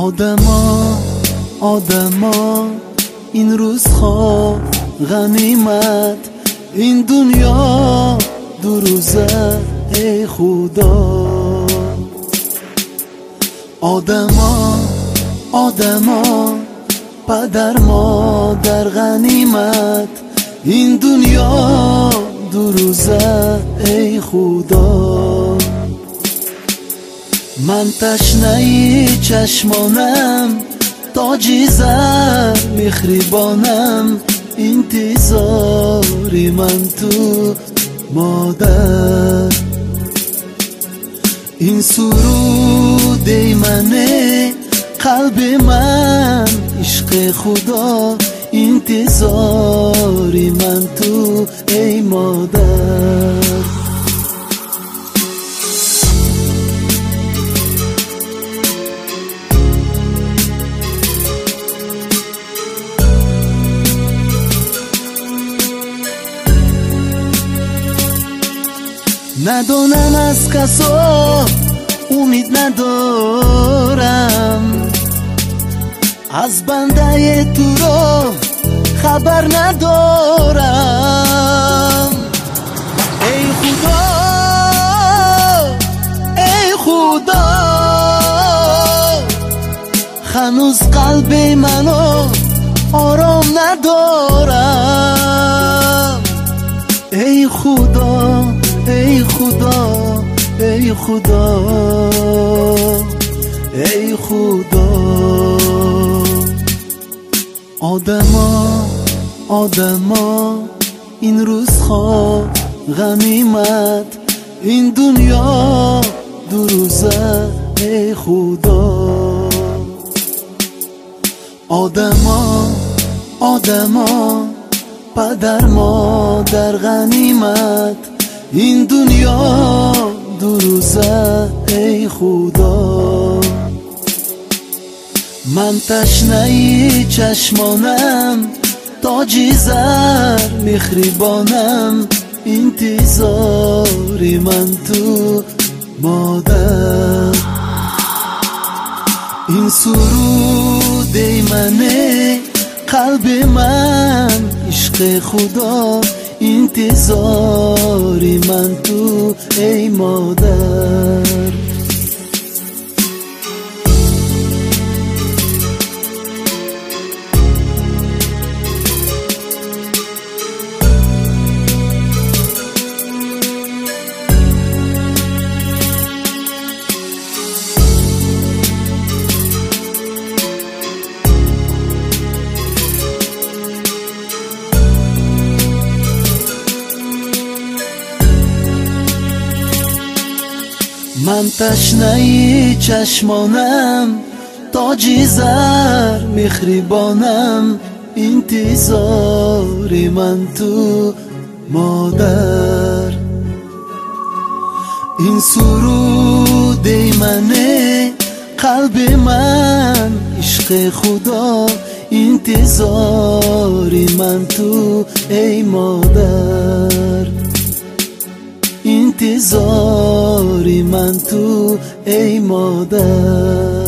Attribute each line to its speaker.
Speaker 1: آدما این روز خواب غنیمت، این دنیا دو روزه ای خدا. آدما پدر مادر غنیمت، این دنیا دو روزه ای خدا. من تشنه چشمانم تاجی زر میخریبانم، انتظاری من تو مادر. این سرود منه قلب من عشق خدا، انتظاری من تو ای مادر. ندانم از کسا امید ندارم، از بنده تو را خبر ندارم. ای خدا هنوز قلب منو آرام ندارم. ای خدا ای خدا ای خدا ای خدا. آدما این روز خواب غنیمت، این دنیا دو روزه ای خدا. آدما پدر مادر غنیمت، این دنیا دو روزه ای خدا. من تشنه چشمانم تاجی زر میخریبانم، انتظاری من تو مادر. این سرود منه قلب من عشق خدا، انتظاری من تو ای مادر. من تشنه چشمانم تاجی زر میخریبانم، انتظاری من تو مادر. این سرود منه قلب من عشق خدا، انتظاری من تو ای مادر. انتظاری من تو ای مادر.